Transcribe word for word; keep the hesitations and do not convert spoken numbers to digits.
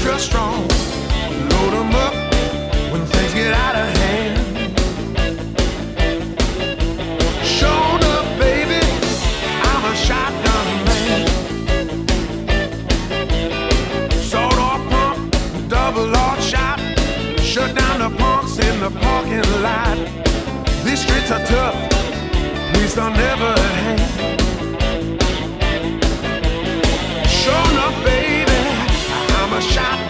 extra strong. Load 'em up when things get out of hand. Shown up, baby, I'm a shotgun man. Sawed off pump, double off shot. Shut down the punks in the parking lot. These streets are tough, please don't never hang. Shown up, baby, I'm a shotgun.